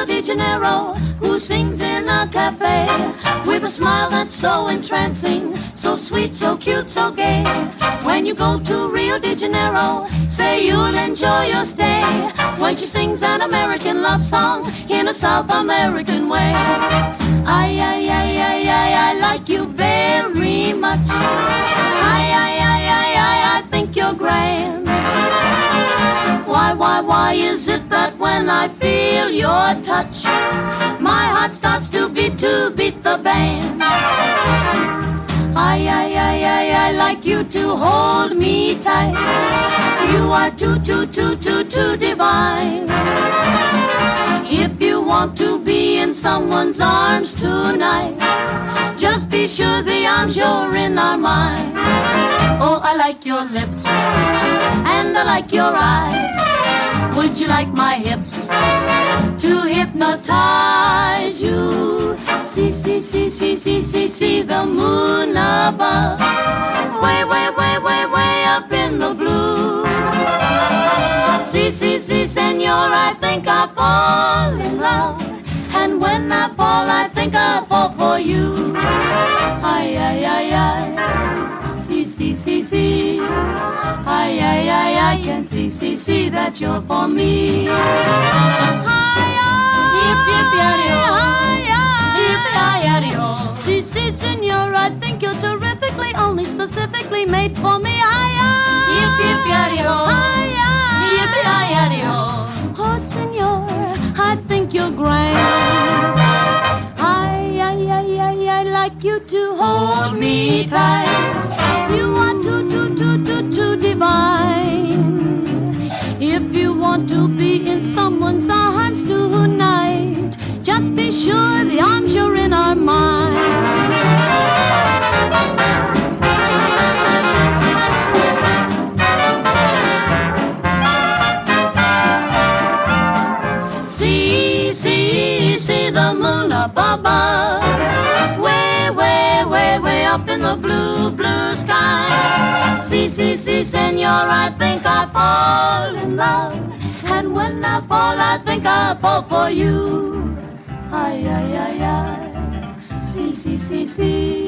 Rio de Janeiro, who sings in a cafe with a smile that's so entrancing, so sweet, so cute, so gay. When you go to Rio de Janeiro, say you'll enjoy your stay when she sings an American love song in a South American way. I like you very much. I think you're grand. Why is it that when I feel your touch, my heart starts to beat the band? I like you to hold me tight. You are too divine. If you want to be in someone's arms tonight, just be sure the arms you're in are mine. Oh, I like your lips, and I like your eyes. Would you like my hips to hypnotize you? See the moon above, way up in the blue. See, senor, I think I fall in love, and when I fall, I think I fall for you. I, see, I can see that you're for me. See, senor, I think you're terrifically, only specifically made for me. Oh, senor, I think you're grand. I like you to hold me tight. You are too divine. If you want to be in someone's arms tonight, just be sure the arms you're in are mine. See the moon up above, way up in the blue sky. See, senor, I think I fall in love, and when I fall, I think I fall for you. I, see.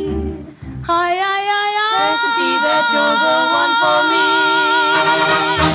Can't you see that you're the one for me?